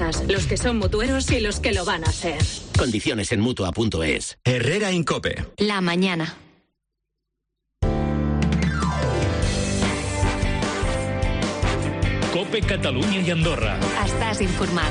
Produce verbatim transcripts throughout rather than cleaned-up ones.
cosas, los que son mutueros y los que lo van a ser. Condiciones en Mutua punto es. Herrera Incope. La mañana. Cope Catalunya i Andorra. Estàs informat.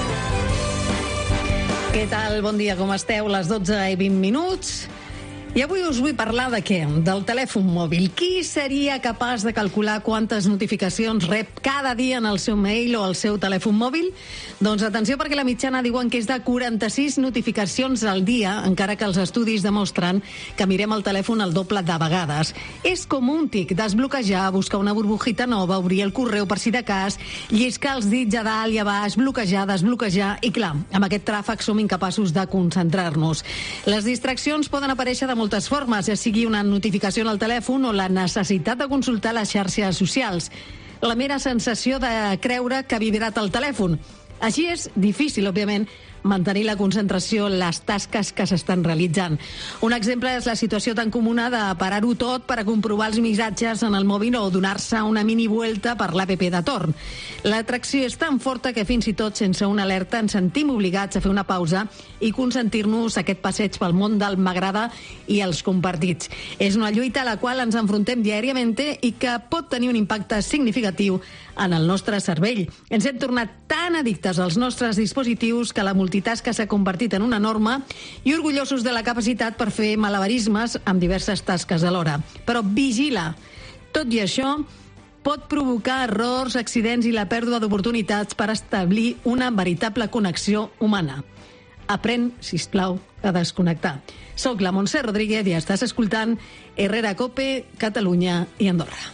Què tal? Bon dia, com esteu? Les dotze i vint minuts. I avui us vull parlar de què? Del telèfon mòbil. Qui seria capaç de calcular quantes notificacions rep cada dia en el seu mail o el seu telèfon mòbil? Doncs atenció, perquè la mitjana diuen que és de quaranta-sis notificacions al dia, encara que els estudis demostren que mirem el telèfon el doble de vegades. És com un tic, desbloquejar, buscar una burbujita nova, obrir el correu per si de cas, lliscar els dits a dalt i a baix, bloquejar, desbloquejar, i clar, amb aquest tràfic som incapaços de concentrar-nos. Les distraccions poden aparèixer de moltes formes, ja sigui una notificació en el telèfon o la necessitat de consultar les xarxes socials. La mera sensació de creure que ha vibrat el telèfon. Així és difícil, òbviament, mantenir la concentració en les tasques que s'estan realitzant. Un exemple és la situació tan comuna de parar-ho tot per a comprovar els missatges en el mòbil o donar-se una mini vuelta per l'A P P de torn. L'atracció és tan forta que fins i tot sense una alerta ens sentim obligats a fer una pausa i consentir-nos aquest passeig pel món del m'agrada i els compartits. És una lluita a la qual ens enfrontem diàriament i que pot tenir un impacte significatiu en el nostre cervell. Ens hem tornat tan addictes als nostres dispositius que la multitasca s'ha convertit en una norma i orgullosos de la capacitat per fer malabarismes amb diverses tasques alhora. Però vigila! Tot i això, pot provocar errors, accidents i la pèrdua d'oportunitats per establir una veritable connexió humana. Aprèn, sisplau, a desconnectar. Soc la Montse Rodríguez i estàs escoltant Herrera Cope, Catalunya i Andorra.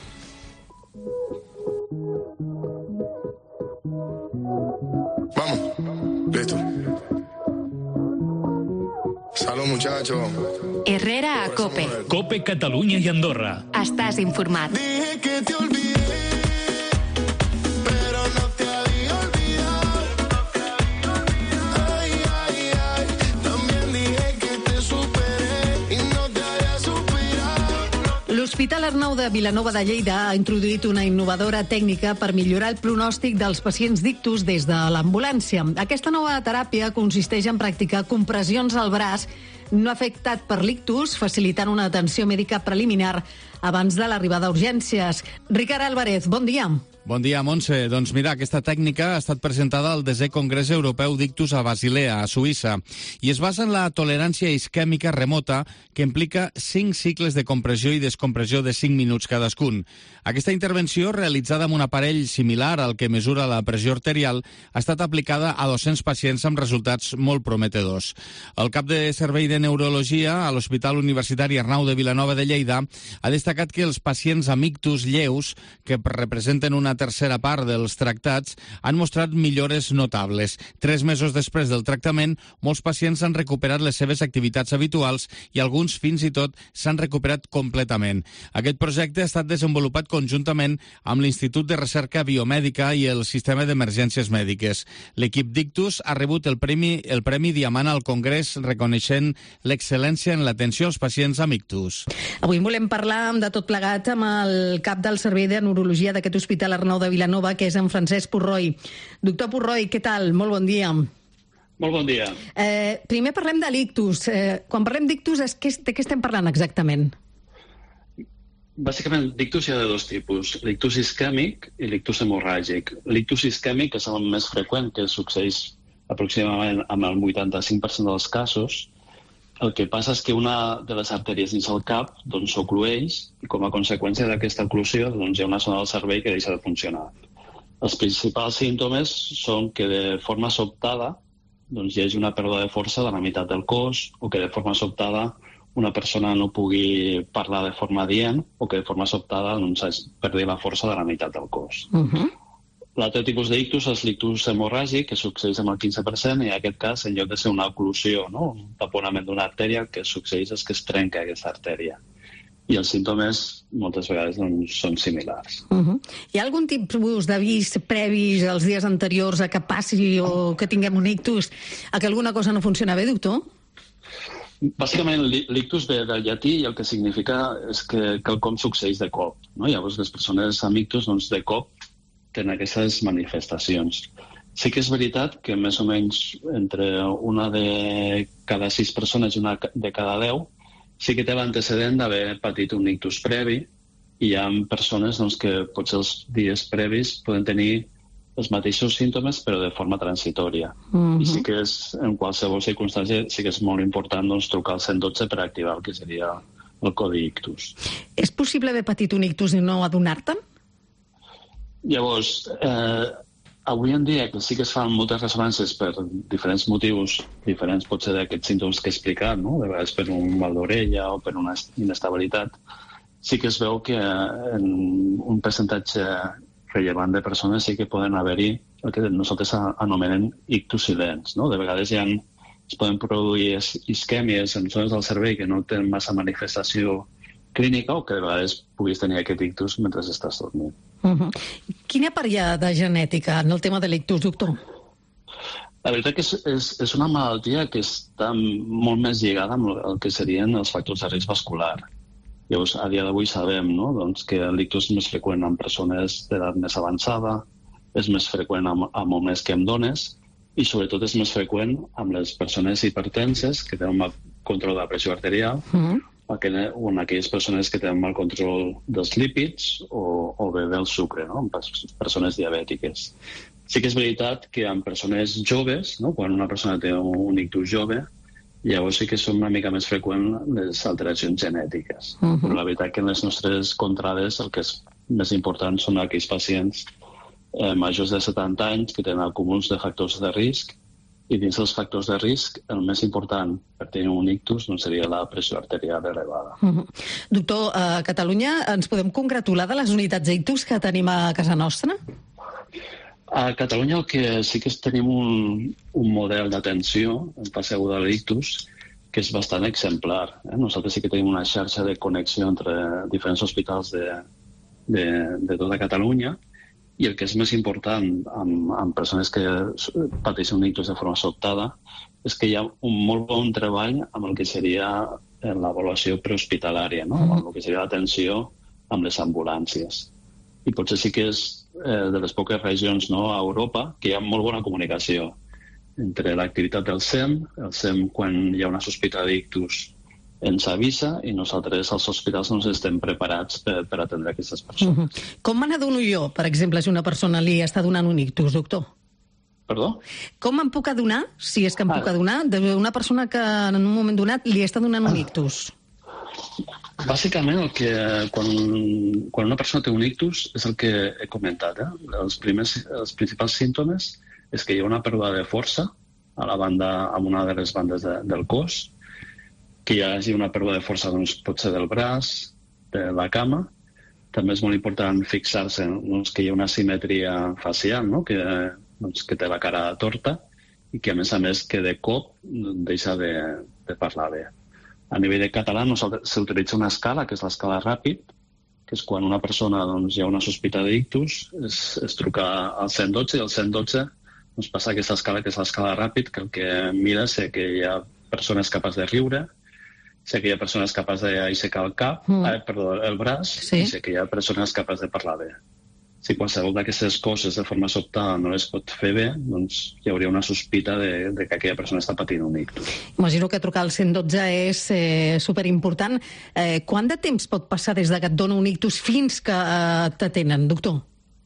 Vamos, listo. Salud, muchachos. Herrera a Cope. Cope Catalunya i Andorra. Estàs informat. Dije que te olvidé, pero no te había olvidado. Ay, ay, ay. También dije que te superé y no te había superado. L'Hospital Arnau de Vilanova de Lleida ha introduït una innovadora tècnica per millorar el pronòstic dels pacients d'ictus des de l'ambulància. Aquesta nova teràpia consisteix en practicar compressions al braç no afectat per l'ictus, facilitant una atenció mèdica preliminar abans de l'arribada a urgències. Ricard Álvarez, bon dia. Bon dia, Montse. Doncs mira, aquesta tècnica ha estat presentada al desè Congrés Europeu d'Ictus a Basilea, a Suïssa, i es basa en la tolerància isquèmica remota, que implica cinc cicles de compressió i descompressió de cinc minuts cadascun. Aquesta intervenció, realitzada amb un aparell similar al que mesura la pressió arterial, ha estat aplicada a dos-cents pacients amb resultats molt prometedors. El cap de servei de neurologia a l'Hospital Universitari Arnau de Vilanova de Lleida ha destacat que els pacients amb ictus lleus, que representen una tercera part dels tractats, han mostrat millores notables. Tres mesos després del tractament, molts pacients han recuperat les seves activitats habituals i alguns fins i tot s'han recuperat completament. Aquest projecte ha estat desenvolupat conjuntament amb l'Institut de Recerca Biomèdica i el Sistema d'Emergències Mèdiques. L'equip d'Ictus ha rebut el Premi, el Premi Diamant al Congrés, reconeixent l'excel·lència en l'atenció als pacients amb ictus. Avui volem parlar de tot plegat amb el cap del Servei de Neurologia d'aquest Hospital Arnau de Vilanova, que és en Francesc Purroi. Doctor Purroi, què tal? Molt bon dia. Molt bon dia. Eh, primer parlem de l'ictus. Eh, quan parlem d'ictus, de què estem parlant exactament? Bàsicament, l'ictus hi ha de dos tipus, l'ictus isquèmic i l'ictus hemorràgic. L'ictus isquèmic és el més freqüent, que succeeix aproximadament amb el vuitanta-cinc per cent dels casos. El que passa és que una de les artèries dins el cap doncs, s'oclueix i com a conseqüència d'aquesta oclusió doncs, hi ha una zona del cervell que deixa de funcionar. Els principals símptomes són que de forma sobtada doncs, hi hagi una pèrdua de força de la meitat del cos o que de forma sobtada una persona no pugui parlar de forma adient o que de forma sobtada doncs, perdi la força de la meitat del cos. Uh-huh. L'altre tipus d'ictus és l'ictus hemorràgic, que succeeix amb el quinze per cent, i en aquest cas, en lloc de ser una oclusió, no? un taponament d'una artèria, el que succeeix és que es trenca aquesta artèria. I els símptomes, moltes vegades, doncs, són similars. Uh-huh. Hi ha algun tipus d'avís previs als dies anteriors a que passi o que tinguem un ictus, a que alguna cosa no funciona bé, doctor? Bàsicament, l'ictus ve del llatí i el que significa és que quelcom succeeix de cop. No? Llavors, les persones amb ictus, doncs, de cop, tenen aquestes manifestacions. Sí que és veritat que més o menys entre una de cada sis persones i una de cada deu sí que té l'antecedent d'haver patit un ictus previ, i hi ha persones doncs, que potser els dies previs poden tenir els mateixos símptomes però de forma transitòria. Uh-huh. I sí que és, en qualsevol circumstància, sí que és molt important doncs, trucar al cent dotze per activar el que seria el codi ictus. És possible haver patit un ictus i no adonar-te'n? Llavors, eh, avui en dia que sí que es fan moltes ressonàncies per diferents motius diferents, potser d'aquests símptomes que he explicat, no? De vegades per un mal d'orella o per una inestabilitat, sí que es veu que en un percentatge rellevant de persones sí que poden haver-hi el que nosaltres anomenem ictus silents, no? De vegades hi ha, es poden produir isquèmies en zones del cervell que no tenen massa manifestació clínica o que de vegades puguis tenir aquest ictus mentre estàs dormint. Uh-huh. Quina part hi ha de genètica en el tema de l'ictus, doctor? La veritat que és, és, és una malaltia que està molt més lligada amb el que serien els factors de risc vascular. Llavors, a dia d'avui sabem, no? doncs, que l'ictus és més freqüent en persones d'edat més avançada, és més freqüent amb, amb homes que amb dones, i sobretot és més freqüent amb les persones hipertenses que tenen mal control de la pressió arterial, uh-huh. o en aquelles persones que tenen mal control dels lípids o, o bé del sucre, no? En persones diabètiques. Sí que és veritat que en persones joves, no? Quan una persona té un ictus jove, llavors sí que són una mica més freqüents les alteracions genètiques. Uh-huh. Però la veritat que en les nostres contrades el que és més important són aquells pacients eh, majors de setanta anys que tenen acúmuls de factors de risc, i dins dels factors de risc, el més important per tenir un ictus doncs, seria la pressió arterial elevada. Uh-huh. Doctor, a Catalunya ens podem congratular de les unitats d'ictus que tenim a casa nostra? A Catalunya el que sí que és tenim un, un model d'atenció en fase aguda de l'ictus que és bastant exemplar. Eh? Nosaltres sí que tenim una xarxa de connexió entre diferents hospitals de, de, de tota Catalunya, i el que és més important amb, amb persones que pateixen un ictus de forma sobtada és que hi ha un molt bon treball amb el que seria l'avaluació prehospitalària, no? Amb el que seria l'atenció amb les ambulàncies. I potser sí que és eh, de les poques regions, no, a Europa que hi ha molt bona comunicació entre l'activitat del S E M, el S E M quan hi ha una sospita d'ictus ens avisa i nosaltres als hospitals no estem preparats per, per atendre aquestes persones. Uh-huh. Com me n'adono jo, per exemple, si una persona li està donant un ictus, doctor? Perdó? Com em puc adonar, si és que em ah. puc adonar, d'una persona que en un moment donat li està donant un ictus? Bàsicament, el que, quan, quan una persona té un ictus és el que he comentat. Eh? Els, primers, els principals símptomes és que hi ha una pèrdua de força a la banda, a una de les bandes de, del cos, que hi hagi una pèrdua de força doncs, pot ser del braç, de la cama. També és molt important fixar-se doncs, que hi ha una simetria facial, no? que, doncs, que té la cara torta i que, a més a més, que de cop deixa de, de parlar bé. A nivell de català s'utilitza una escala, que és l'escala ràpid, que és quan una persona doncs, hi ha una sospita d'ictus, es, es truca al cent dotze i al cent dotze doncs, passa aquesta escala, que és l'escala ràpid, que el que mira és que hi ha persones capaces de riure, sé que hi ha persones capaces d'aixecar el cap, mm. eh, perdó, el braç, sí. I sé que hi ha persones capaces de parlar bé. Si qualsevol d'aquestes coses de forma sobtada no les pot fer bé, doncs hi hauria una sospita de, de que aquella persona està patint un ictus. Imagino que trucar al cent dotze és eh, superimportant. Eh, quant de temps pot passar des que et dona un ictus fins que eh, t'atenen, doctor?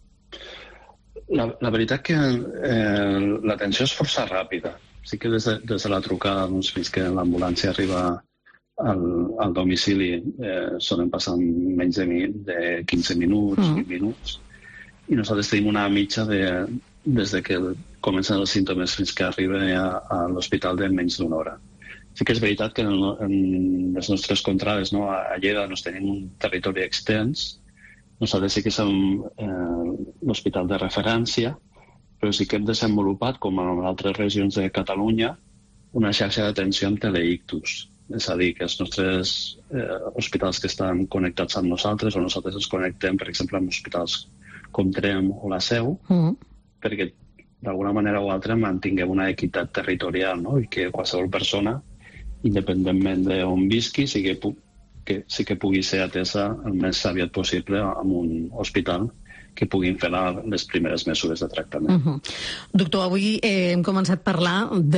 La, la veritat que eh, l'atenció és força ràpida. Sí que des de, des de la trucada doncs, fins que l'ambulància arriba al, al domicili eh, solen passar menys de, de quinze minuts, mm. vint minuts, i nosaltres tenim una mitja de, des de que comencen els símptomes fins que arriba a, a l'hospital de menys d'una hora. Sí que és veritat que en, en les nostres contrades, no, a Lleida no tenim un territori extens, nosaltres sí que som eh, l'hospital de referència, però sí que hem desenvolupat, com en altres regions de Catalunya, una xarxa d'atenció amb teleictus. És a dir, que els nostres eh, hospitals que estan connectats amb nosaltres, o nosaltres ens connectem, per exemple, amb hospitals com Trem o la Seu, mm. perquè d'alguna manera o altra mantinguem una equitat territorial, no? I que qualsevol persona, independentment d'on visqui, sí que, pu que sí que pugui ser atesa el més aviat possible en un hospital que puguin fer la, les primeres mesures de tractament. Uh-huh. Doctor, avui eh, hem començat a parlar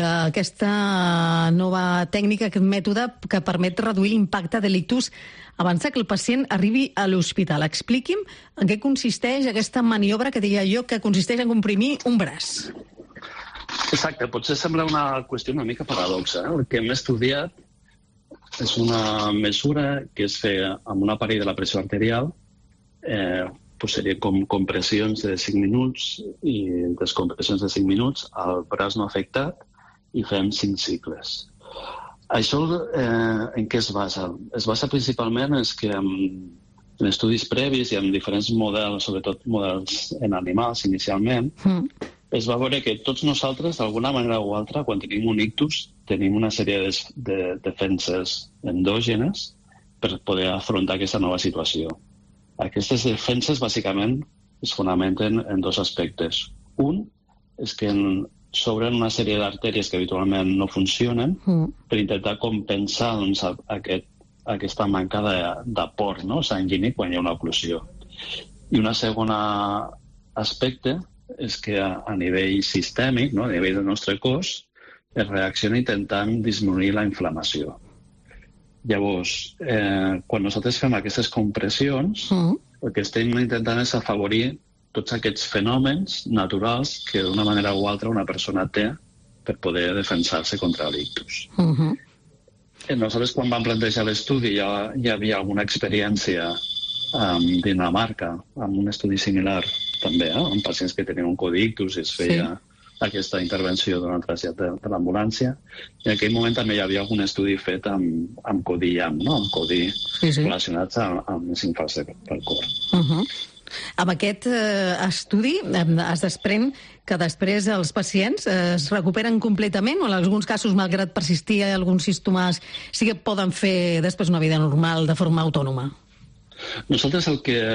d'aquesta nova tècnica, aquest mètode que permet reduir l'impacte de l'ictus abans que el pacient arribi a l'hospital. Expliqui'm en què consisteix aquesta maniobra que deia jo, que consisteix en comprimir un braç. Exacte, potser sembla una qüestió una mica paradoxa. Eh? El que hem estudiat és una mesura que es feia amb un aparell de la pressió arterial, eh, pues seria com compressions de cinc minuts i descompressions de cinc minuts al braç no afectat i fem cinc cicles. Això eh, en què es basa? Es basa principalment en que en, en estudis previs i en diferents models, sobretot models en animals inicialment, mm. es va veure que tots nosaltres, d'alguna manera o altra, quan tenim un ictus, tenim una sèrie de, de defenses endògenes per poder afrontar aquesta nova situació. Aquestes defenses, bàsicament, es fonamenten en dos aspectes. Un és que s'obren una sèrie d'artèries que habitualment no funcionen mm. per intentar compensar doncs, aquest, aquesta manca d'aport, no? sanguini quan hi ha una oclusió. I un segon aspecte és que a, a nivell sistèmic, no? a nivell del nostre cos, es reacciona intentant disminuir la inflamació. Llavors, eh, quan nosaltres fem aquestes compressions, mm. el que estem intentant és afavorir tots aquests fenòmens naturals que d'una manera o altra una persona té per poder defensar-se contra l'ictus. Mm-hmm. Nosaltres, quan vam plantejar l'estudi, ja hi havia alguna experiència a Dinamarca, amb un estudi similar també, eh, amb pacients que tenien un codictus i es feia... Sí. aquesta intervenció durant el trasllat de, de l'ambulància. I en aquell moment també hi havia algun estudi fet amb, amb codi I A M, no? amb codi sí, sí. relacionats amb, amb els infarts del cor. Uh-huh. Amb aquest eh, estudi es desprèn que després els pacients eh, es recuperen completament o en alguns casos, malgrat persistir alguns símptomes, sí que poden fer després una vida normal de forma autònoma? Nosaltres el que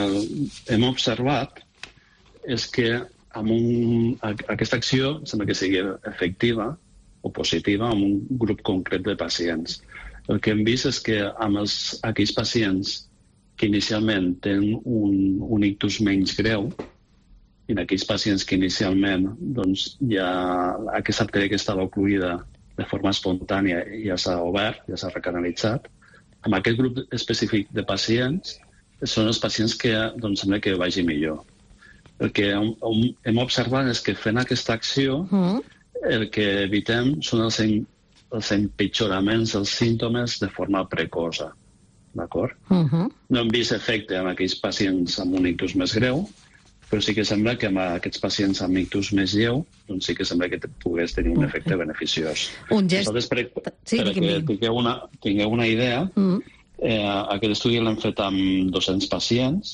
hem observat és que amb un, aquesta acció sembla que sigui efectiva o positiva amb un grup concret de pacients. El que hem vist és que amb els, aquells pacients que inicialment tenen un, un ictus menys greu i en aquells pacients que inicialment doncs, ja aquesta artèria que estava ocluïda de forma espontània ja s'ha obert, ja s'ha recanalitzat, amb aquest grup específic de pacients són els pacients que doncs, sembla que vagi millor. El que hem observat és que fent aquesta acció mm. el que evitem són els, en, els empitjoraments dels símptomes de forma precoça. D'acord? Mm-hmm. No hem vist efecte en aquells pacients amb un ictus més greu, però sí que sembla que amb aquests pacients amb ictus més lleu doncs sí que sembla que pogués tenir un efecte okay. beneficiós. Un gest... Nosaltres, per, sí, per que tingueu una, tingueu una idea, mm. eh, aquest estudi l'hem fet amb dos-cents pacients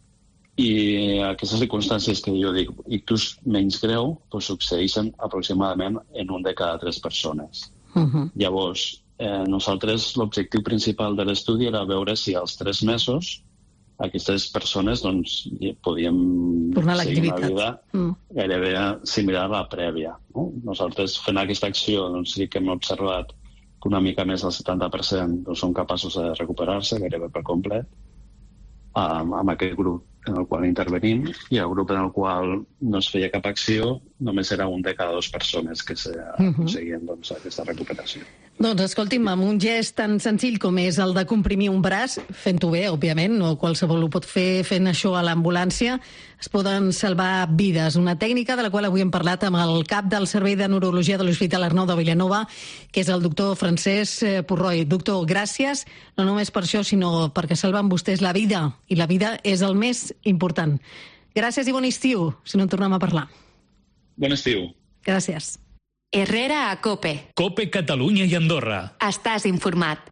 i aquestes circumstàncies que jo dic ictus menys greu doncs, succeeixen aproximadament en un de cada tres persones. Uh-huh. Llavors, eh, nosaltres l'objectiu principal de l'estudi era veure si als tres mesos aquestes persones doncs, podien tornar a seguir una vida mm. gairebé similar a la prèvia. No? Nosaltres fent aquesta acció doncs, sí que hem observat que una mica més del setanta per cent doncs, són capaços de recuperar-se gairebé per complet amb, amb aquest grup en el qual intervenim, i el grup en el qual no es feia cap acció només era un de cada dues persones que aconseguien uh-huh. doncs, aquesta recuperació. Doncs escolti'm, amb un gest tan senzill com és el de comprimir un braç, fent-ho bé, òbviament, no qualsevol ho pot fer fent això a l'ambulància, es poden salvar vides. Una tècnica de la qual avui hem parlat amb el cap del Servei de Neurologia de l'Hospital Arnau de Vilanova, que és el doctor Francesc Purroi. Doctor, gràcies, no només per això, sinó perquè salven vostès la vida, i la vida és el més important. Gràcies i bon estiu, si no en tornem a parlar. Bon estiu. Gràcies. Herrera a COPE. COPE Catalunya i Andorra. Estàs informat.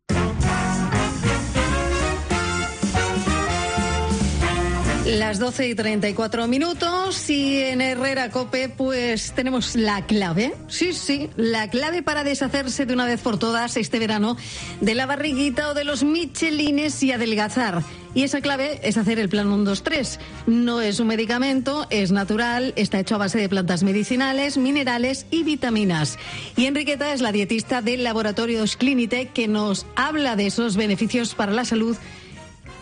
Las doce y treinta y cuatro minutos y en Herrera COPE pues tenemos la clave, sí, sí, la clave para deshacerse de una vez por todas este verano de la barriguita o de los michelines y adelgazar. Y esa clave es hacer el plan uno dos tres. No es un medicamento, es natural, está hecho a base de plantas medicinales, minerales y vitaminas. Y Enriqueta es la dietista del Laboratorios Clínite que nos habla de esos beneficios para la salud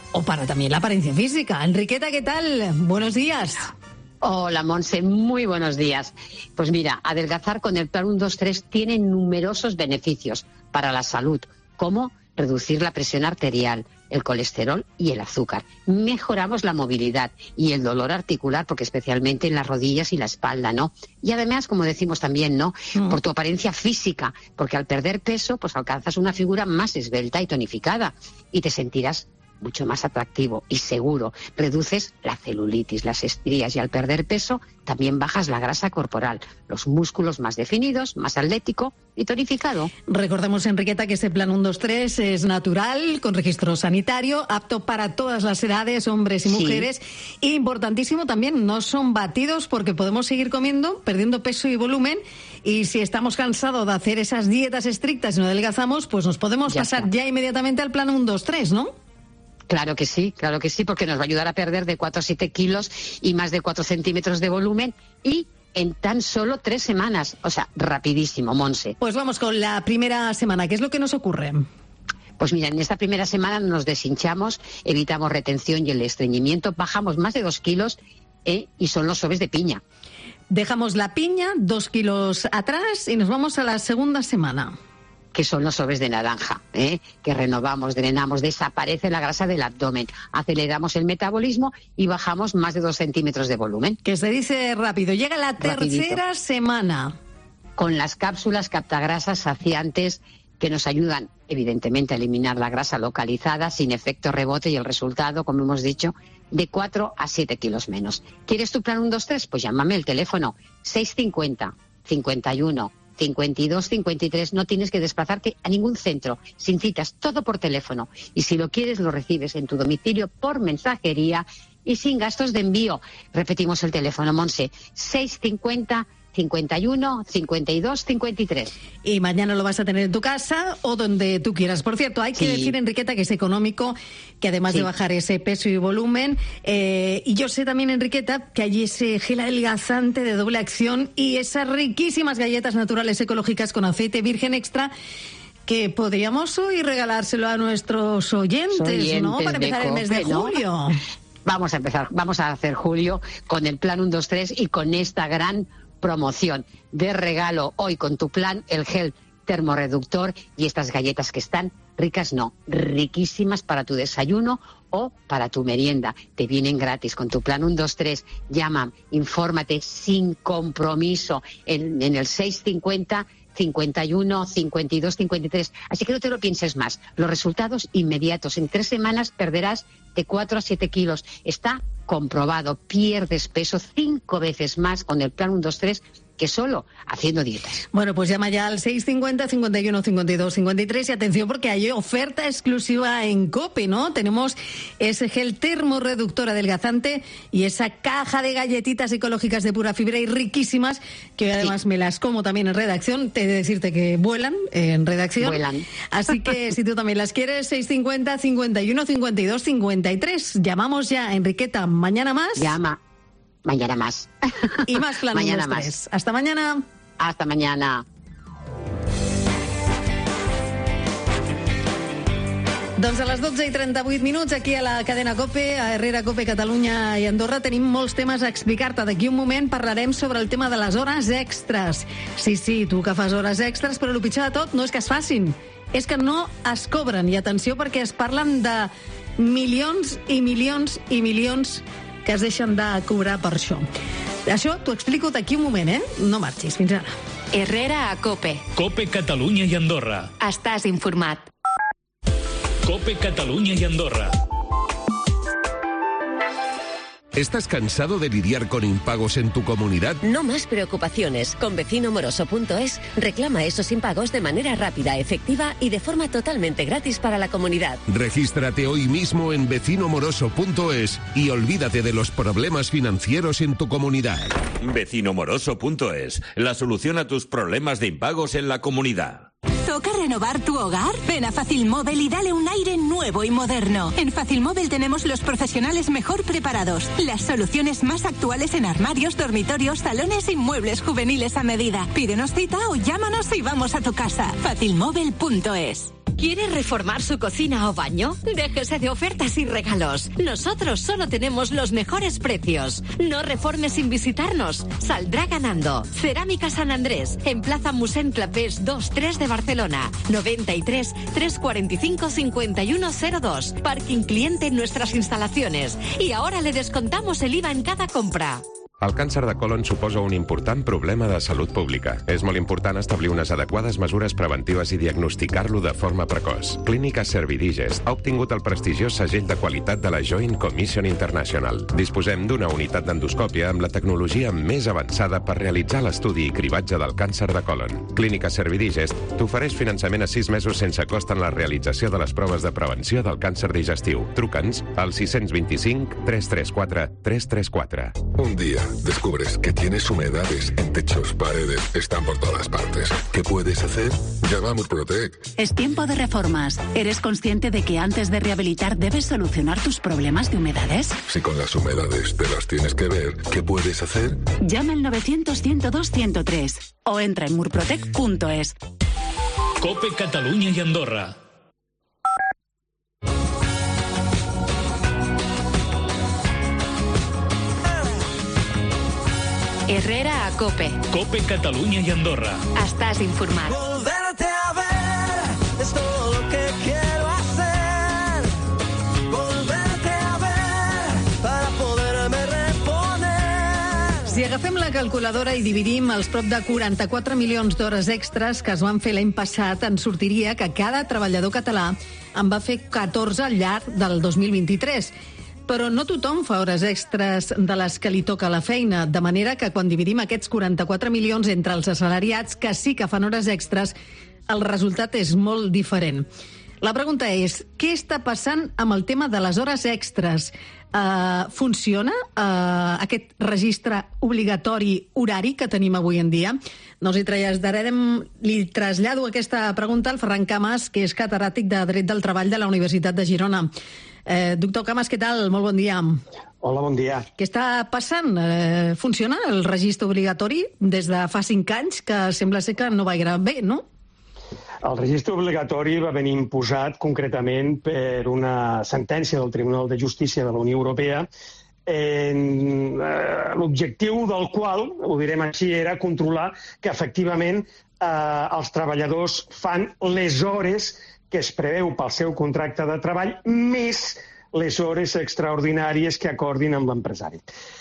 o para también la apariencia física. Enriqueta, ¿qué tal? Buenos días. Hola, Monse, muy buenos días. Pues mira, adelgazar con el plan uno dos tres tiene numerosos beneficios para la salud, como reducir la presión arterial, el colesterol y el azúcar. Mejoramos la movilidad y el dolor articular, porque especialmente en las rodillas y la espalda, ¿no? Y además, como decimos también, ¿no? Mm. Por tu apariencia física, porque al perder peso, pues alcanzas una figura más esbelta y tonificada y te sentirás mucho más atractivo y seguro. Reduces la celulitis, las estrías y al perder peso también bajas la grasa corporal, los músculos más definidos, más atlético y tonificado. Recordemos, Enriqueta, que este plan uno dos tres es natural, con registro sanitario, apto para todas las edades, hombres y mujeres. Sí. Y importantísimo también, no son batidos porque podemos seguir comiendo, perdiendo peso y volumen. Y si estamos cansados de hacer esas dietas estrictas y no adelgazamos, pues nos podemos ya pasar está. ya inmediatamente al plan uno dos tres, ¿no? Claro que sí, claro que sí, porque nos va a ayudar a perder de cuatro a siete kilos y más de cuatro centímetros de volumen y en tan solo tres semanas. O sea, rapidísimo, Monse. Pues vamos con la primera semana. ¿Qué es lo que nos ocurre? Pues mira, en esta primera semana nos deshinchamos, evitamos retención y el estreñimiento, bajamos más de dos kilos eh, y son los sobres de piña. Dejamos la piña, dos kilos atrás y nos vamos a la segunda semana. Que son los sobres de naranja, ¿eh? que renovamos, drenamos, desaparece la grasa del abdomen, aceleramos el metabolismo y bajamos más de dos centímetros de volumen. Que se dice rápido. Llega la tercera Rapidito. semana. Con las cápsulas captagrasas saciantes que nos ayudan, evidentemente, a eliminar la grasa localizada sin efecto rebote y el resultado, como hemos dicho, de cuatro a siete kilos menos. ¿Quieres tu plan uno dos tres? Pues llámame el teléfono seis cincuenta, cincuenta y uno, cincuenta y dos, cincuenta y tres. No tienes que desplazarte a ningún centro, sin citas, todo por teléfono. Y si lo quieres, lo recibes en tu domicilio por mensajería y sin gastos de envío. Repetimos el teléfono, Monse, seis cincuenta, cincuenta y uno, cincuenta y dos, cincuenta y tres. Y mañana lo vas a tener en tu casa o donde tú quieras. Por cierto, hay que sí. decir, Enriqueta, que es económico, que además sí. de bajar ese peso y volumen, eh, y yo sé también, Enriqueta, que hay ese gel adelgazante de doble acción y esas riquísimas galletas naturales ecológicas con aceite virgen extra, que podríamos hoy regalárselo a nuestros oyentes, oyentes ¿no? Para empezar el mes de julio. ¿No? Vamos a empezar, vamos a hacer julio con el plan uno dos tres y con esta gran promoción de regalo hoy con tu plan, el gel termorreductor y estas galletas que están ricas, no, riquísimas para tu desayuno o para tu merienda. Te vienen gratis con tu plan uno dos tres. Llama, infórmate sin compromiso en, en el seis cincuenta, cincuenta y uno, cincuenta y dos, cincuenta y tres. Así que no te lo pienses más. Los resultados inmediatos. En tres semanas perderás de cuatro a siete kilos. Está comprobado. Pierdes peso cinco veces más con el plan uno dos tres que solo haciendo dietas. Bueno, pues llama ya al seis cincuenta, cincuenta y uno, cincuenta y dos, cincuenta y tres y atención porque hay oferta exclusiva en COPE, ¿no? Tenemos ese gel termorreductor adelgazante y esa caja de galletitas ecológicas de pura fibra y riquísimas, que además sí. me las como también en redacción. Te he de decirte que vuelan en redacción. Vuelan. Así que si tú también las quieres, seis cincuenta, cincuenta y uno, cincuenta y dos, cincuenta y tres. Llamamos ya, Enriqueta, mañana más. Llama. Mañana más. Y más planes. Mañana más. Hasta mañana. Hasta mañana. Doncs a les dotze i trenta-vuit minuts, aquí a la cadena COPE, a Herrera, COPE, Catalunya i Andorra, tenim molts temes a explicar-te. D'aquí un moment parlarem sobre el tema de les hores extres. Sí, sí, tu que fas hores extres, però el pitjor de tot no és que es facin, és que no es cobren. I atenció, perquè es parlen de milions i milions i milions que es deixen de cobrar per això. Això t'ho explico d'aquí un moment, eh? No marxis, fins ara. Herrera a COPE. COPE Catalunya i Andorra. Estàs informat. COPE Catalunya i Andorra. ¿Estás cansado de lidiar con impagos en tu comunidad? No más preocupaciones. Con vecino moroso punto es reclama esos impagos de manera rápida, efectiva y de forma totalmente gratis para la comunidad. Regístrate hoy mismo en vecino moroso punto es y olvídate de los problemas financieros en tu comunidad. vecino moroso punto es, la solución a tus problemas de impagos en la comunidad. ¿Toca renovar tu hogar? Ven a Facilmóvil y dale un aire nuevo y moderno. En Facilmóvil tenemos los profesionales mejor preparados, las soluciones más actuales en armarios, dormitorios, salones y muebles juveniles a medida. Pídenos cita o llámanos y vamos a tu casa. Facilmóvil punto es. ¿Quiere reformar su cocina o baño? Déjese de ofertas y regalos. Nosotros solo tenemos los mejores precios. No reforme sin visitarnos. Saldrá ganando. Cerámica San Andrés, en Plaza Musén Clapés dos tres de Barcelona. noventa y tres, trescientos cuarenta y cinco, cincuenta y uno cero dos. Parking cliente en nuestras instalaciones. Y ahora le descontamos el I V A en cada compra. El càncer de colon suposa un important problema de salut pública. És molt important establir unes adequades mesures preventives i diagnosticar-lo de forma precoç. Clínica Servidigest ha obtingut el prestigiós segell de qualitat de la Joint Commission International. Disposem d'una unitat d'endoscòpia amb la tecnologia més avançada per realitzar l'estudi i cribatge del càncer de colon. Clínica Servidigest t'ofereix finançament a sis mesos sense cost en la realització de les proves de prevenció del càncer digestiu. Truca'ns al sis dos cinc, tres tres quatre, tres tres quatre. Un día descubres que tienes humedades en techos, paredes, están por todas partes. ¿Qué puedes hacer? Llama a Murprotec. Es tiempo de reformas. ¿Eres consciente de que antes de rehabilitar debes solucionar tus problemas de humedades? Si con las humedades te las tienes que ver, ¿qué puedes hacer? Llama al novecientos, ciento dos, ciento tres o entra en murprotec punto es. Cope Catalunya y Andorra. Herrera a Cope. Cope Catalunya y Andorra. Estàs informat. Volverte a ver es todo lo que quiero hacer. Volverte a ver para poderme reponer. Si agafem la calculadora i dividim els prop de quaranta-quatre milions d'hores extres que es van fer l'any passat, ens sortiria que cada treballador català en va fer catorze al llarg del dos mil vint-i-tres. Però no tothom fa hores extres de les que li toca la feina, de manera que quan dividim aquests quaranta-quatre milions entre els assalariats que sí que fan hores extres, el resultat és molt diferent. La pregunta és, què està passant amb el tema de les hores extres? Uh, funciona uh, aquest registre obligatori horari que tenim avui en dia? No us hi traslladarem, li trasllado aquesta pregunta al Ferran Camas, que és catedràtic de Dret del Treball de la Universitat de Girona. Eh, doctor Camas, què tal? Molt bon dia. Hola, bon dia. Què està passant? Eh, funciona el registre obligatori des de fa cinc anys, que sembla ser que no va gaire bé, no? El registre obligatori va venir imposat concretament per una sentència del Tribunal de Justícia de la Unió Europea, en, eh, l'objectiu del qual, ho direm així, era controlar que efectivament eh, els treballadors fan les hores que es preveu pel seu contracte de treball, més les hores extraordinàries que acordin amb l'empresari.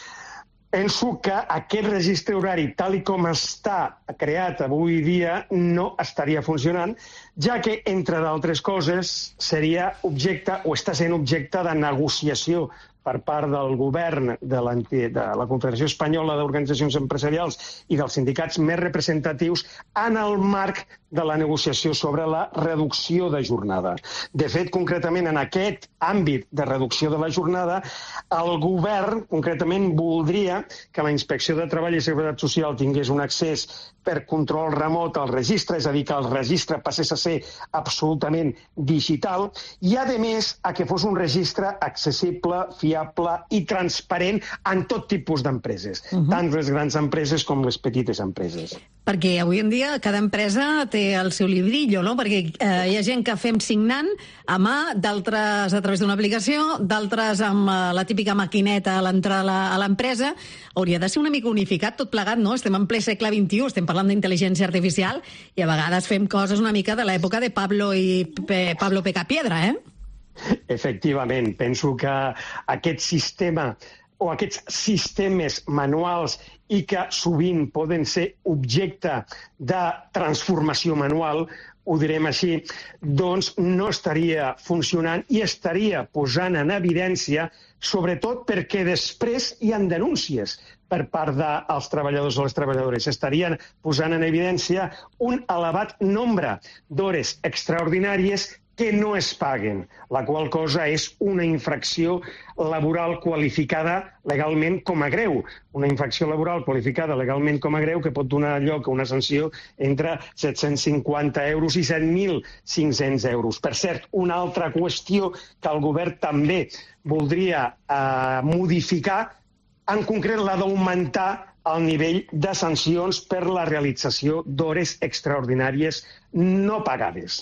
Penso que aquest registre horari, tal i com està creat avui dia, no estaria funcionant, ja que, entre d'altres coses, seria objecte, o està sent objecte de negociació per part del govern de, de la Confederació Espanyola d'Organitzacions Empresarials i dels sindicats més representatius en el marc de la negociació sobre la reducció de jornada. De fet, concretament en aquest àmbit de reducció de la jornada, el govern concretament voldria que la Inspecció de Treball i Seguretat Social tingués un accés per control remot al registre, és a dir, que el registre passés a ser absolutament digital, i a més a que fos un registre accessible, fiable i transparent en tot tipus d'empreses, uh-huh. tant les grans empreses com les petites empreses. Perquè avui en dia cada empresa té el seu librillo, no? Perquè eh, hi ha gent que fem signant a mà, d'altres a través d'una aplicació, d'altres amb eh, la típica maquineta a l'entrar a l'empresa. Hauria de ser una mica unificat tot plegat, no? Estem en ple segle vint-i-u, estem parlant d'intel·ligència artificial i a vegades fem coses una mica de l'època de Pablo i Pe Pablo Picapiedra, eh? Efectivament, penso que aquest sistema o aquests sistemes manuals i que sovint poden ser objecte de transformació manual, ho direm així, doncs no estaria funcionant i estaria posant en evidència, sobretot perquè després hi ha denúncies per part dels treballadors o les treballadores. Estarien posant en evidència un elevat nombre d'hores extraordinàries que no es paguen, la qual cosa és una infracció laboral qualificada legalment com a greu. Una infracció laboral qualificada legalment com a greu que pot donar lloc a una sanció entre set-cents cinquanta euros i set mil cinc-cents euros. Per cert, una altra qüestió que el govern també voldria eh, modificar, en concret la d'augmentar el nivell de sancions per la realització d'hores extraordinàries no pagades.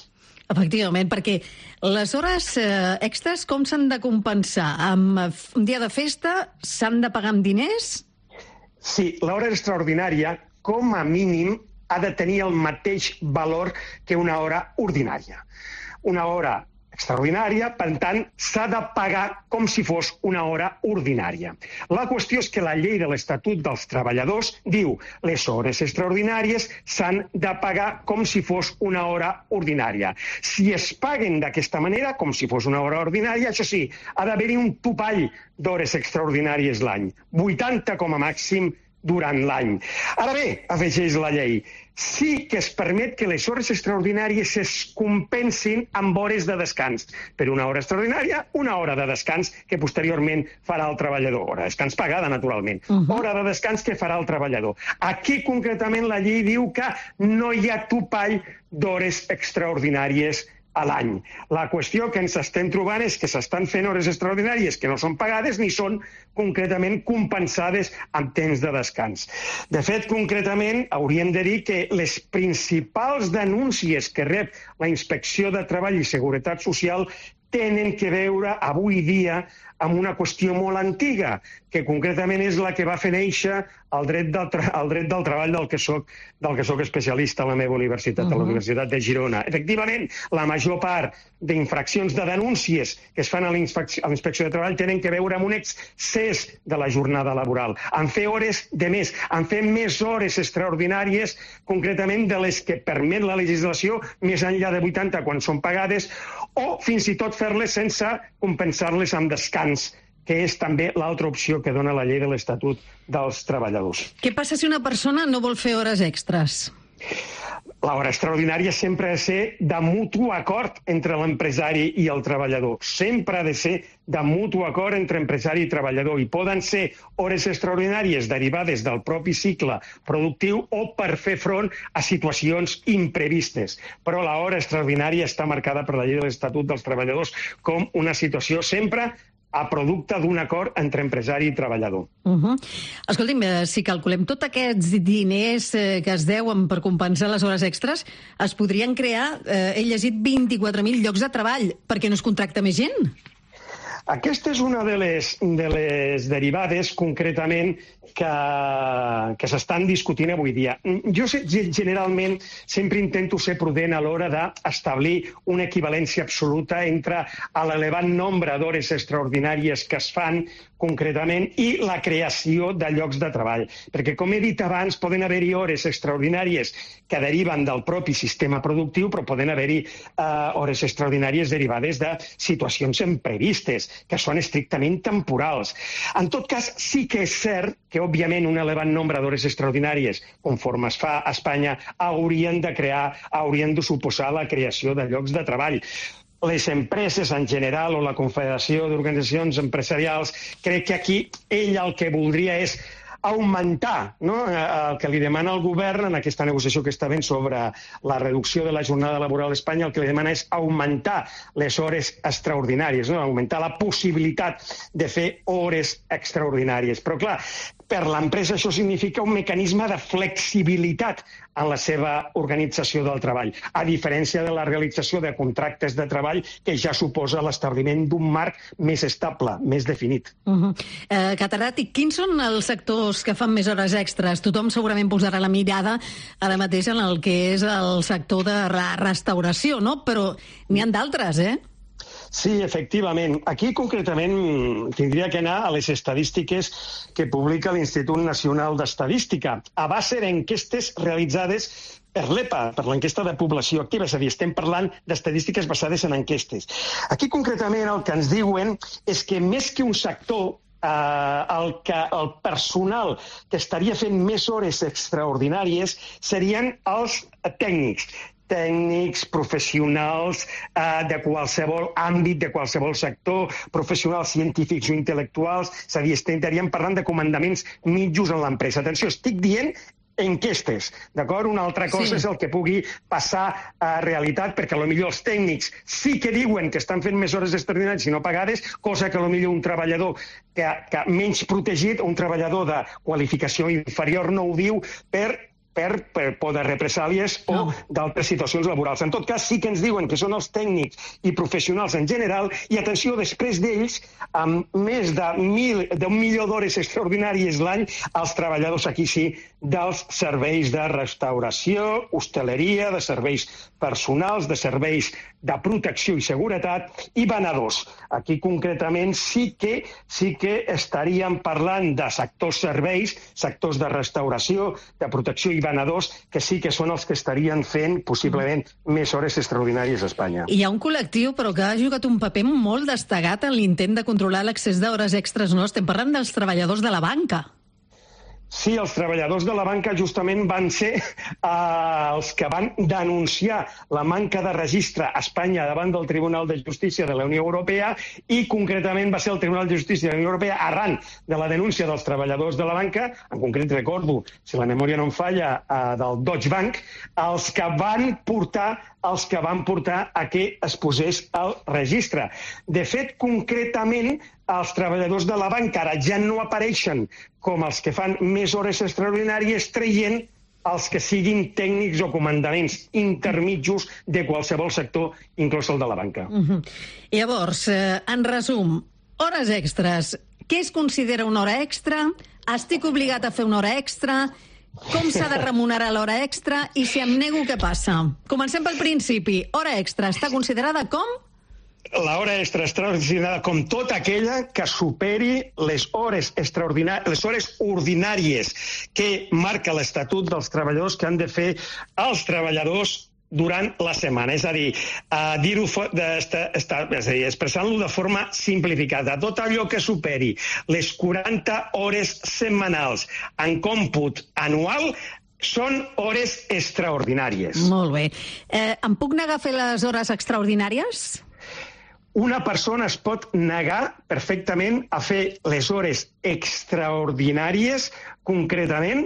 Efectivament, perquè les hores eh, extres com s'han de compensar? Amb un dia de festa s'han de pagar amb diners? Sí, l'hora extraordinària, com a mínim, ha de tenir el mateix valor que una hora ordinària. Una hora extraordinària, per tant, s'ha de pagar com si fos una hora ordinària. La qüestió és que la llei de l'Estatut dels Treballadors diu que les hores extraordinàries s'han de pagar com si fos una hora ordinària. Si es paguen d'aquesta manera, com si fos una hora ordinària, això sí, ha d'haver-hi un topall d'hores extraordinàries l'any, vuitanta com a màxim durant l'any. Ara bé, afegeix la llei, sí que es permet que les hores extraordinàries es compensin amb hores de descans. Per una hora extraordinària, una hora de descans que posteriorment farà el treballador. Hora de descans pagada, naturalment. Uh-huh. Hora de descans que farà el treballador. Aquí, concretament, la llei diu que no hi ha topall d'hores extraordinàries a l'any. La qüestió que ens estem trobant és que s'estan fent hores extraordinàries que no són pagades ni són concretament compensades amb temps de descans. De fet, concretament, hauríem de dir que les principals denúncies que rep la Inspecció de Treball i Seguretat Social tenen que veure avui dia amb una qüestió molt antiga, que concretament és la que va fer néixer el dret del, tra el dret del treball del que soc del que soc especialista a la meva universitat, uh-huh. a la Universitat de Girona. Efectivament, la major part d'infraccions de denúncies que es fan a la Inspecció de Treball tenen que veure amb un excés de la jornada laboral, en fer hores de més, en fer més hores extraordinàries, concretament de les que permet la legislació, més enllà de vuitanta quan són pagades, o fins i tot fer-les sense compensar-les amb descans, que és també l'altra opció que dona la llei de l'Estatut dels Treballadors. Què passa si una persona no vol fer hores extres? L'hora extraordinària sempre ha de ser de mutu acord entre l'empresari i el treballador. Sempre ha de ser de mutu acord entre empresari i treballador. I poden ser hores extraordinàries derivades del propi cicle productiu o per fer front a situacions imprevistes. Però l'hora extraordinària està marcada per la llei de l'Estatut dels Treballadors com una situació sempre a producte d'un acord entre empresari i treballador. Uh-huh. Escolti'm, si calculem tots aquests diners eh, que es deuen per compensar les hores extres, es podrien crear, eh, he llegit, vint-i-quatre mil llocs de treball, perquè no es contracta més gent? Aquesta és una de les, de les derivades, concretament, que, que s'estan discutint avui dia. Jo generalment sempre intento ser prudent a l'hora d'establir una equivalència absoluta entre l'elevat nombre d'hores extraordinàries que es fan concretament i la creació de llocs de treball. Perquè, com he dit abans, poden haver-hi hores extraordinàries que deriven del propi sistema productiu, però poden haver-hi eh, hores extraordinàries derivades de situacions imprevistes, que són estrictament temporals. En tot cas, sí que és cert que, òbviament, un elevat nombre d'hores extraordinàries, conforme es fa a Espanya, haurien de crear, haurien de suposar la creació de llocs de treball. Les empreses en general o la Confederació d'Organitzacions Empresarials, crec que aquí ell el que voldria és augmentar, no? El que li demana el govern en aquesta negociació que està fent sobre la reducció de la jornada laboral a Espanya, el que li demana és augmentar les hores extraordinàries, no? Augmentar la possibilitat de fer hores extraordinàries. Però, clar, per l'empresa això significa un mecanisme de flexibilitat en la seva organització del treball, a diferència de la realització de contractes de treball que ja suposa l'establiment d'un marc més estable, més definit. Uh-huh. eh, Catedràtic, quins són els sectors que fan més hores extres? Tothom segurament posarà la mirada ara mateix en el que és el sector de la restauració, no? Però n'hi ha d'altres, eh? Sí, efectivament. Aquí, concretament, tindria que anar a les estadístiques que publica l'Institut Nacional d'Estadística, a base d'enquestes realitzades per l'E P A, per l'enquesta de població activa, és a dir, estem parlant d'estadístiques basades en enquestes. Aquí, concretament, el que ens diuen és que més que un sector, eh, el, que, el personal que estaria fent més hores extraordinàries serien els tècnics, tècnics, professionals eh, de qualsevol àmbit, de qualsevol sector, professionals científics o intel·lectuals, és a dir, estaríem parlant de comandaments mitjos en l'empresa. Atenció, estic dient enquestes, d'acord? Una altra cosa sí. és el que pugui passar a realitat, perquè potser els tècnics sí que diuen que estan fent més hores extraordinàries i no pagades, cosa que potser un treballador que, que menys protegit, un treballador de qualificació inferior no ho diu per per, per por de represàlies o d'altres situacions laborals. En tot cas, sí que ens diuen que són els tècnics i professionals en general, i atenció, després d'ells, amb més de mil, d'un milió d'hores extraordinàries l'any, els treballadors, aquí sí, dels serveis de restauració, hostaleria, de serveis personals, de serveis de protecció i seguretat i venedors. Aquí concretament sí que sí que estaríem parlant de sectors serveis, sectors de restauració, de protecció i venedors, que sí que són els que estarien fent possiblement més hores extraordinàries a Espanya. Hi ha un col·lectiu, però que ha jugat un paper molt destacat en l'intent de controlar l'accés d'hores extres, no? Estem parlant dels treballadors de la banca. Sí, els treballadors de la banca justament van ser eh, els que van denunciar la manca de registre a Espanya davant del Tribunal de Justícia de la Unió Europea, i concretament va ser el Tribunal de Justícia de la Unió Europea, arran de la denúncia dels treballadors de la banca, en concret recordo, si la memòria no em falla, eh, del Deutsche Bank, els que van portar els que van portar a que es posés al registre. De fet, concretament, els treballadors de la banca ara ja no apareixen com els que fan més hores extraordinàries, traient els que siguin tècnics o comandaments intermitjos de qualsevol sector, inclòs el de la banca. Uh-huh. Llavors, eh, en resum, hores extres. Què es considera una hora extra? Estic obligat a fer una hora extra? Com s'ha de remunerar l'hora extra? I si em nego, què passa? Comencem pel principi. Hora extra està considerada com? L'hora extra està considerada com tota aquella que superi les hores extraordinàries, les hores ordinàries que marca l'Estatut dels treballadors que han de fer els treballadors durant la setmana. És a dir, uh, dir-ho expressant-lo de forma simplificada. Tot allò que superi les quaranta hores setmanals en còmput anual són hores extraordinàries. Molt bé. Eh, em puc negar a fer les hores extraordinàries? Una persona es pot negar perfectament a fer les hores extraordinàries, concretament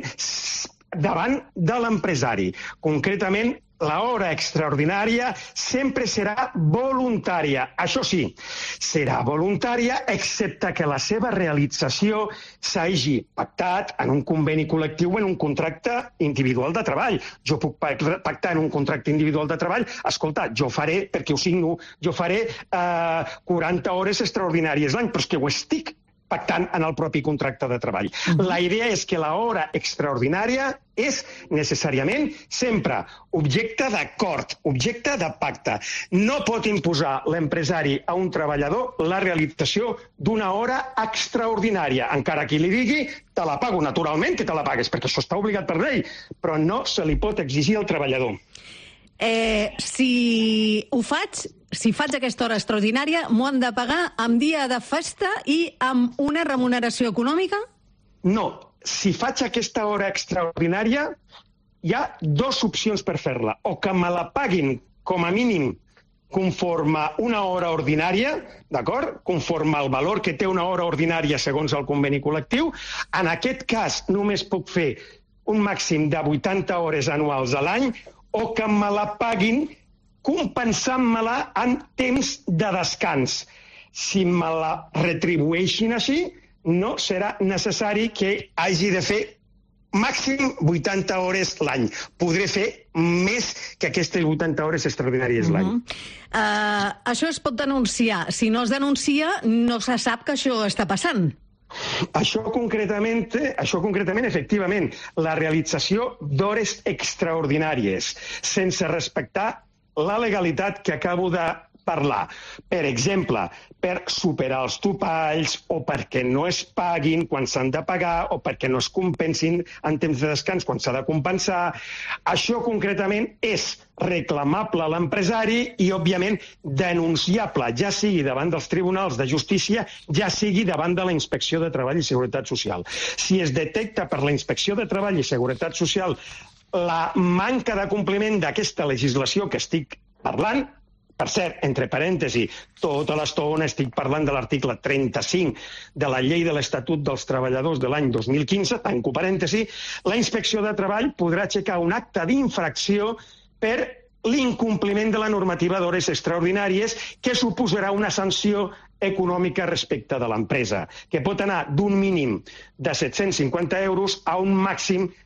davant de l'empresari. Concretament, la hora extraordinària sempre serà voluntària. Això sí, serà voluntària excepte que la seva realització s'hagi pactat en un conveni col·lectiu o en un contracte individual de treball. Jo puc pactar en un contracte individual de treball, escolta, jo faré, perquè ho signo, jo faré eh, quaranta hores extraordinàries l'any, però és que ho estic pactant en el propi contracte de treball. Uh-huh. La idea és que l'hora extraordinària és necessàriament sempre objecte d'acord, objecte de pacte. No pot imposar l'empresari a un treballador la realització d'una hora extraordinària. Encara que li digui, te la pago, naturalment que te la pagues, perquè això està obligat per llei, però no se li pot exigir al treballador. Eh, si ho faig, si faig aquesta hora extraordinària, m'ho han de pagar amb dia de festa i amb una remuneració econòmica? No. Si faig aquesta hora extraordinària, hi ha dues opcions per fer-la. O que me la paguin com a mínim conforme una hora ordinària, d'acord? Conforme al valor que té una hora ordinària segons el conveni col·lectiu. En aquest cas només puc fer un màxim de vuitanta hores anuals a l'any, o que me la paguin compensant-me-la en temps de descans. Si me la retribueixin així, no serà necessari que hagi de fer màxim vuitanta hores l'any. Podré fer més que aquestes vuitanta hores extraordinàries l'any. Uh-huh. uh, això es pot denunciar. Si no es denuncia, no se sap que això està passant. Això concretament, això concretament, efectivament, la realització d'hores extraordinàries, sense respectar la legalitat que acabo de parlar. Per exemple, per superar els topalls, o perquè no es paguin quan s'han de pagar, o perquè no es compensin en temps de descans quan s'ha de compensar. Això concretament és reclamable a l'empresari i, òbviament, denunciable, ja sigui davant dels tribunals de justícia, ja sigui davant de la Inspecció de Treball i Seguretat Social. Si es detecta per la Inspecció de Treball i Seguretat Social la manca de compliment d'aquesta legislació que estic parlant, per cert, entre parèntesi, tota l'estona estic parlant de l'article trenta-cinc de la Llei de l'Estatut dels Treballadors de l'any dos mil quinze, tanco parèntesi, la Inspecció de Treball podrà aixecar un acte d'infracció per l'incompliment de la normativa d'hores extraordinàries, que suposarà una sanció econòmica respecte de l'empresa, que pot anar d'un mínim de set-cents cinquanta euros a un màxim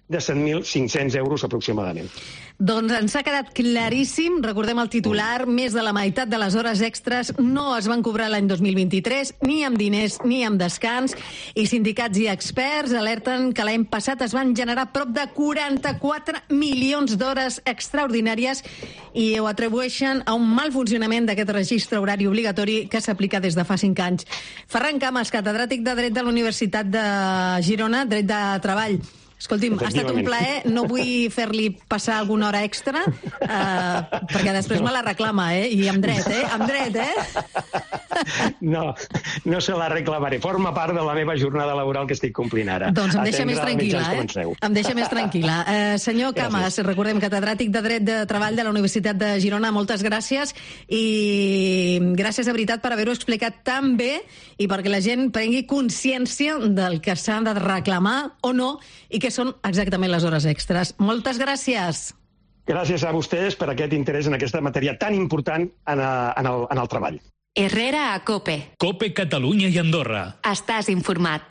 de set mil cinc-cents euros aproximadament. Doncs ens ha quedat claríssim, recordem el titular, més de la meitat de les hores extres no es van cobrar l'any dos mil vint-i-tres, ni amb diners ni amb descans, i sindicats i experts alerten que l'any passat es van generar prop de quaranta-quatre milions d'hores extraordinàries i ho atribueixen a un mal funcionament d'aquest registre horari obligatori que s'aplica des de fa cinc anys. Ferran Cames, catedràtic de Dret de la Universitat de Girona, Dret de Treball. Escolti'm, ha estat un plaer, no vull fer-li passar alguna hora extra, eh, perquè després me la reclama, eh? I amb dret, eh? Amb dret, eh? No, no se la reclamaré. Forma part de la meva jornada laboral que estic complint ara. Doncs em deixa més tranquil·la, eh? Em deixa més tranquil·la. Eh, senyor Cames, recordem, catedràtic de Dret de Treball de la Universitat de Girona, moltes gràcies i gràcies de veritat per haver-ho explicat tan bé i perquè la gent prengui consciència del que s'ha de reclamar o no i que són exactament les hores extres. Moltes gràcies. Gràcies a vostès per aquest interès en aquesta matèria tan important en, a, en, el, en el treball. Herrera a COPE. COPE Catalunya i Andorra. Estàs informat.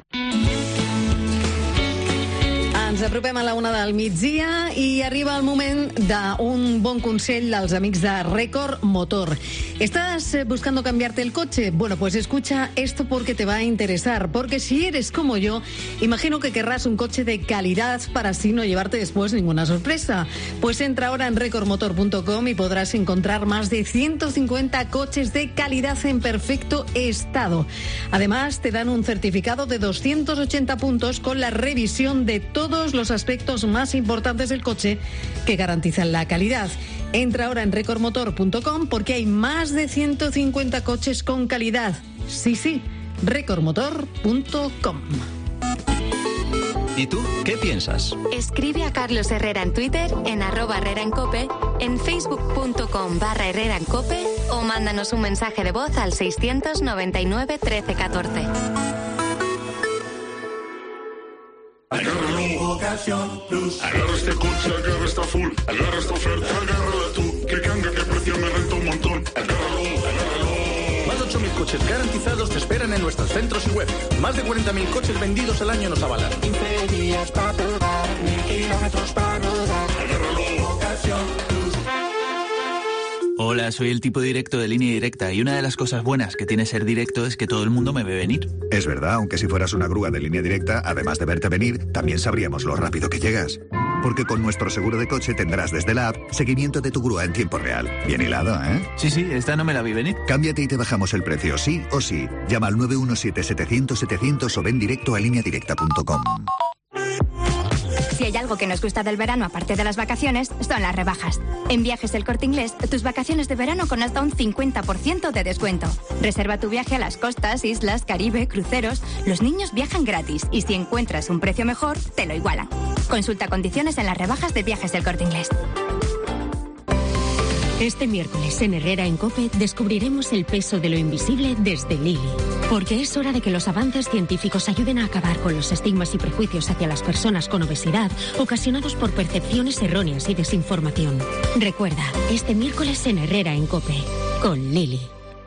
Ens apropem a la una del migdia i arriba el moment d'un bon consell dels amics de Record Motor. ¿Estás buscando cambiarte el coche? Bueno, pues escucha esto porque te va a interesar. Porque si eres como yo, imagino que querrás un coche de calidad para así no llevarte después ninguna sorpresa. Pues entra ahora en record motor punto com y podrás encontrar más de ciento cincuenta coches de calidad en perfecto estado. Además, te dan un certificado de doscientos ochenta puntos con la revisión de todos los aspectos más importantes del coche que garantizan la calidad. Entra ahora en record motor punto com porque hay más de ciento cincuenta coches con calidad. Sí, sí, record motor punto com. ¿Y tú qué piensas? Escribe a Carlos Herrera en Twitter, en arroba Herrera en Cope, en facebook punto com barra Herrera en Cope o mándanos un mensaje de voz al seiscientos noventa y nueve trece catorce. Agárralo, ocasión plus. Agarra este coche, agarra esta full. Agarra esta oferta, agárrala tú. Que cambia, que precio me renta un montón. Agárralo, agárralo. Más de ocho mil coches garantizados te esperan en nuestros centros y web. Más de cuarenta mil coches vendidos al año nos avalan. quince días para probar, mil kilómetros para rodar. Agárralo, ocasión plus. Hola, soy el tipo directo de Línea Directa y una de las cosas buenas que tiene ser directo es que todo el mundo me ve venir. Es verdad, aunque si fueras una grúa de Línea Directa, además de verte venir, también sabríamos lo rápido que llegas. Porque con nuestro seguro de coche tendrás desde la app seguimiento de tu grúa en tiempo real. Bien hilado, ¿eh? Sí, sí, esta no me la vi venir. Cámbiate y te bajamos el precio, sí o sí. Llama al nueve uno siete setecientos setecientos o ven directo a línea directa punto com. Si hay algo que nos gusta del verano, aparte de las vacaciones, son las rebajas. En Viajes El Corte Inglés, tus vacaciones de verano con hasta un cincuenta por ciento de descuento. Reserva tu viaje a las costas, islas, Caribe, cruceros. Los niños viajan gratis y si encuentras un precio mejor, te lo igualan. Consulta condiciones en las rebajas de Viajes El Corte Inglés. Este miércoles en Herrera en COPE descubriremos el peso de lo invisible desde Lili. Porque es hora de que los avances científicos ayuden a acabar con los estigmas y prejuicios hacia las personas con obesidad ocasionados por percepciones erróneas y desinformación. Recuerda, este miércoles en Herrera en COPE, con Lili.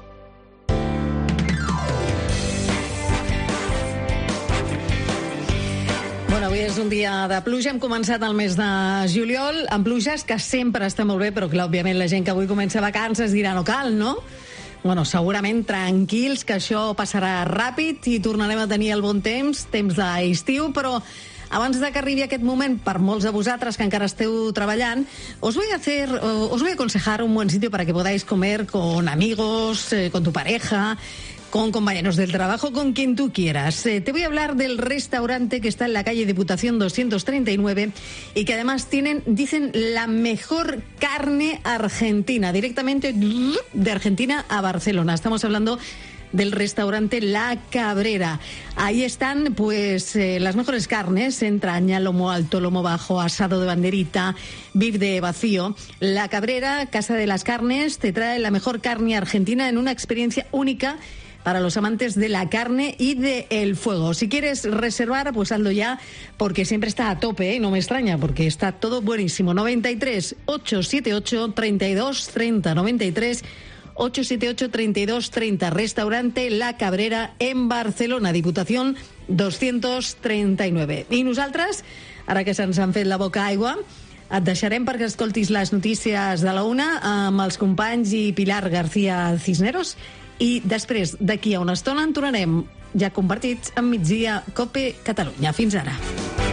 Bueno, avui és un dia de pluja. Hem començat el mes de juliol amb pluges, que sempre està molt bé, però clar, òbviament la gent que avui comença vacances dirà no cal, no? Bueno, segurament tranquils, que això passarà ràpid i tornarem a tenir el bon temps, temps d'estiu, però abans de que arribi aquest moment, per molts de vosaltres que encara esteu treballant, os voy a hacer, os voy a aconsejar un buen sitio para que podáis comer con amigos, eh, con tu pareja, con compañeros del trabajo, con quien tú quieras. Eh, te voy a hablar del restaurante que está en la calle Diputación doscientos treinta y nueve y que además tienen, dicen, la mejor carne argentina, directamente de Argentina a Barcelona. Estamos hablando del restaurante La Cabrera. Ahí están pues eh, las mejores carnes, entraña, lomo alto, lomo bajo, asado de banderita, beef de vacío. La Cabrera, Casa de las Carnes, te trae la mejor carne argentina en una experiencia única para los amantes de la carne y del fuego. Si quieres reservar, pues hazlo ya, porque siempre está a tope, ¿eh? No me extraña, porque está todo buenísimo. noventa y tres, ochocientos setenta y ocho, treinta y dos treinta, noventa y tres, ochocientos setenta y ocho, treinta y dos treinta. Restaurante La Cabrera en Barcelona, Diputación doscientos treinta y nueve. I nosaltres ara que se'ns han fet la boca aigua. Et deixarem perquè escoltis les notícies de la una amb els companys i Pilar García Cisneros i després, d'aquí a una estona, en tornarem ja convertits en Migdia COPE Catalunya. Fins ara.